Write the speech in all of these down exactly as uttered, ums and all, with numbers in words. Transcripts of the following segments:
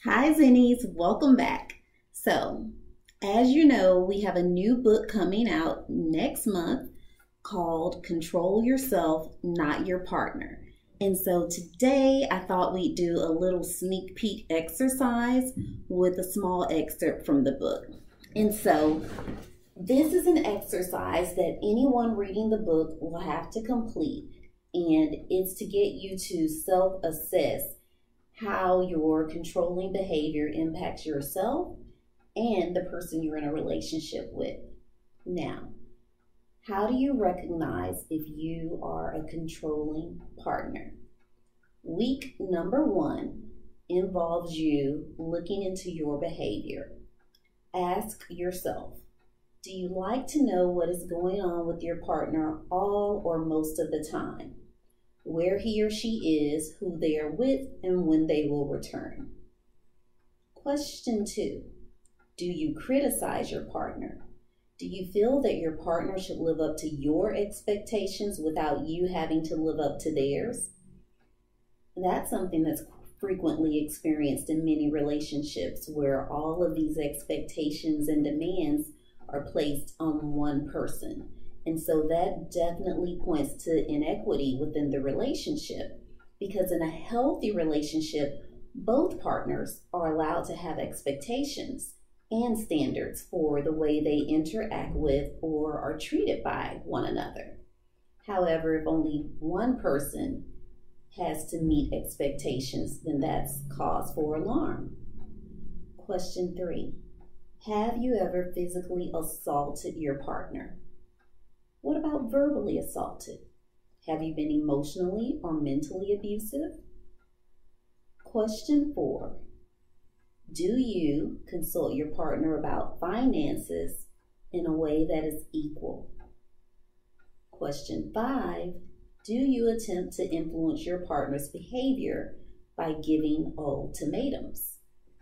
Hi, Zennies. Welcome back. So, as you know, we have a new book coming out next month called Control Yourself, Not Your Partner. And so today I thought we'd do a little sneak peek exercise with a small excerpt from the book. And so this is an exercise that anyone reading the book will have to complete. And it's to get you to self-assess how your controlling behavior impacts yourself and the person you're in a relationship with. Now, how do you recognize if you are a controlling partner? Week number one involves you looking into your behavior. Ask yourself, do you like to know what is going on with your partner all or most of the time? Where he or she is, who they are with, and when they will return. Question two, do you criticize your partner? Do you feel that your partner should live up to your expectations without you having to live up to theirs? That's something that's frequently experienced in many relationships where all of these expectations and demands are placed on one person. And so that definitely points to inequity within the relationship, because in a healthy relationship, both partners are allowed to have expectations and standards for the way they interact with or are treated by one another. However, if only one person has to meet expectations, then that's cause for alarm. Question three, have you ever physically assaulted your partner? What about verbally assaulted? Have you been emotionally or mentally abusive? Question four, do you consult your partner about finances in a way that is equal? Question five, do you attempt to influence your partner's behavior by giving ultimatums?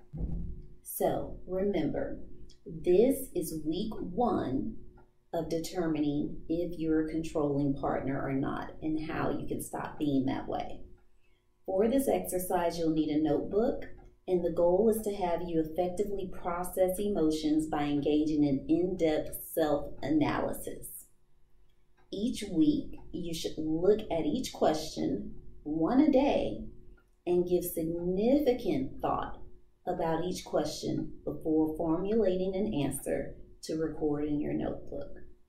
So remember, this is week one of determining if you're a controlling partner or not and how you can stop being that way. For this exercise, you'll need a notebook, and the goal is to have you effectively process emotions by engaging in in-depth self-analysis. Each week, you should look at each question, one a day, and give significant thought about each question before formulating an answer to record in your notebook.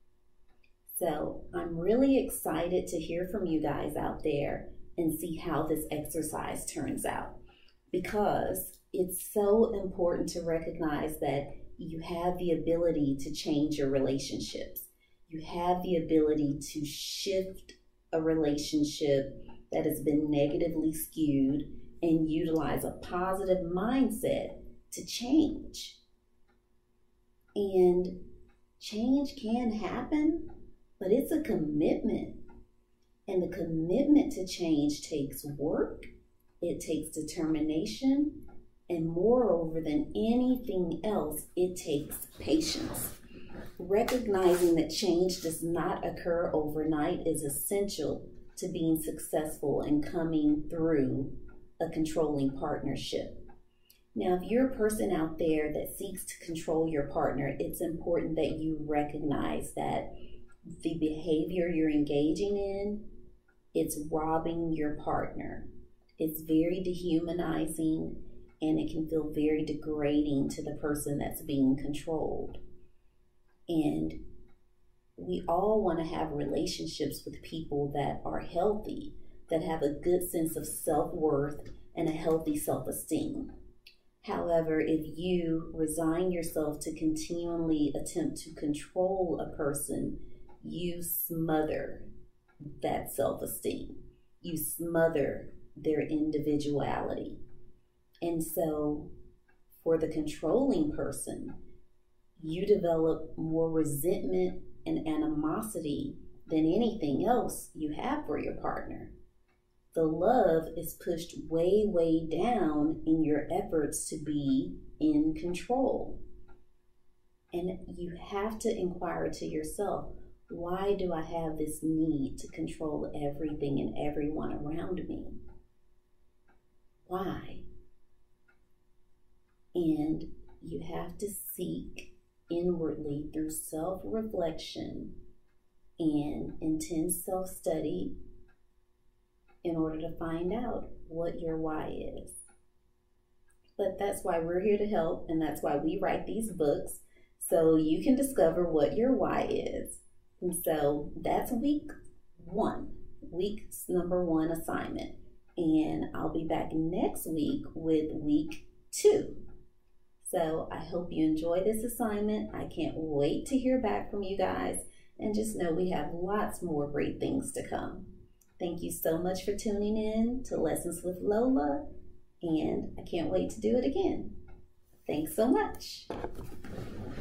So I'm really excited to hear from you guys out there and see how this exercise turns out, because it's so important to recognize that you have the ability to change your relationships. You have the ability to shift a relationship that has been negatively skewed and utilize a positive mindset to change. And change can happen, but it's a commitment. And the commitment to change takes work, it takes determination, and moreover than anything else, it takes patience. Recognizing that change does not occur overnight is essential to being successful and coming through a controlling partnership. Now, if you're a person out there that seeks to control your partner, it's important that you recognize that the behavior you're engaging in, it's robbing your partner. It's very dehumanizing, and it can feel very degrading to the person that's being controlled. And we all want to have relationships with people that are healthy, that have a good sense of self-worth and a healthy self-esteem. However, if you resign yourself to continually attempt to control a person, you smother that self-esteem. You smother their individuality. And so for the controlling person, you develop more resentment and animosity than anything else you have for your partner. The love is pushed way, way down in your efforts to be in control. And you have to inquire to yourself, why do I have this need to control everything and everyone around me? Why? And you have to seek inwardly through self-reflection and intense self-study in order to find out what your why is. But that's why we're here to help, and that's why we write these books, so you can discover what your why is. And so that's week one, week number one assignment. And I'll be back next week with week two. So I hope you enjoy this assignment. I can't wait to hear back from you guys, and just know we have lots more great things to come. Thank you so much for tuning in to Lessons with Lola, and I can't wait to do it again. Thanks so much.